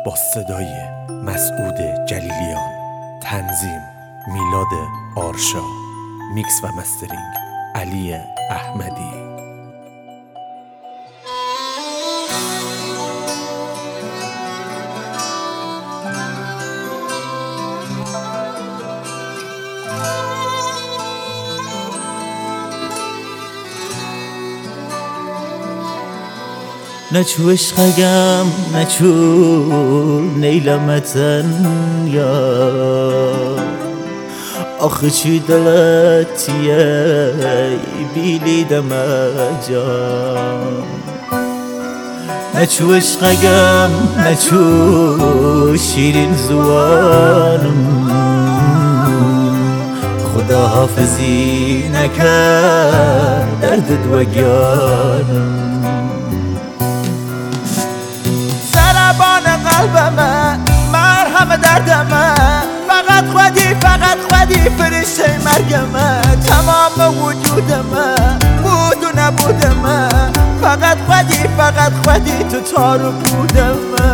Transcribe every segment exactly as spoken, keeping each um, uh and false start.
با صدای مسعود جلیلیان، تنظیم میلاد آرشا، میکس و مسترینگ علی احمدی. نچو عشقگم نچو نیلمتن یا آخه چی دلتیه بیلی دمجا. نچو عشقگم نچو شیرین زوانم خدا حافظی نکرد دردت وگیانم. قلبمه مرهم دردمه فقط خودی فقط خودی فرشته مرگمه. تمام وجودمه بود و نبودمه فقط خودی فقط خودی تو تارو بودمه.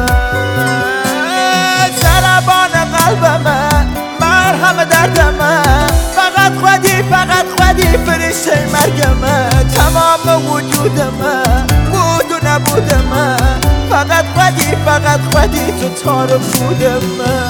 ضربان قلبمه مرهم دردمه فقط خودی فقط خودی فرشته مرگمه. تمام وجودمه بود و نبودمه فقط خودی فقط خودی تو تارو بودمه.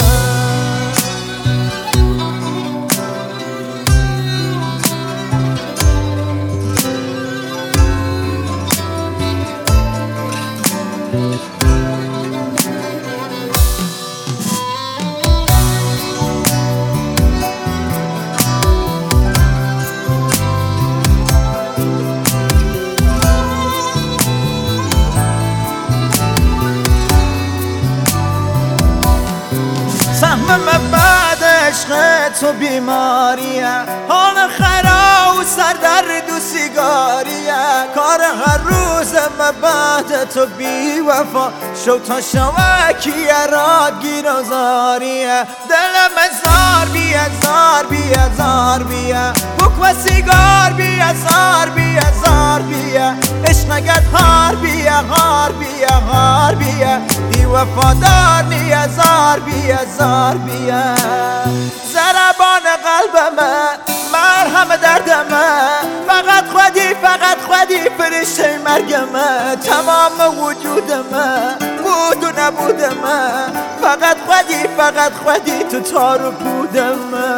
سهمم بعد عشق تو بیماریه، حال خرا و سردرد و سیگاریه. کار هر روزم بعد تو بی وفا شو تا شوکیه را گیر و زاریه. دلم زار بیه زار بیه زار بیه بک و سیگار بیه زار بیه زار بیه. عشقگت هار بیه هار بیه هار بیه بی وفادار نیه زار بیه زار بیه. ضربان قلبمه مرهم دردمه فقط خودی فقط خودی فرشته مرگمه. تمام وجودمه بود و نبودمه فقط خودی فقط خودی تو تارو بودمه.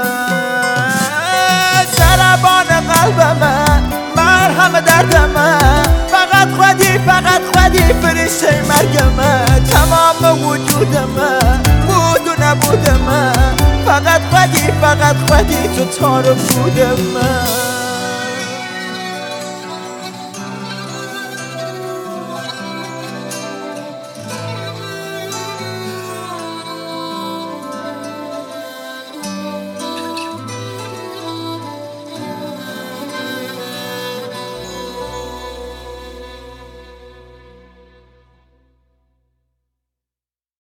ضربان قلبمه مرهم دردمه فقط خودی فقط خودی فرشته مرگمه. تمام وجودمه بود و نبودمه فقط خودی فقط خودی تو تارو بودمه.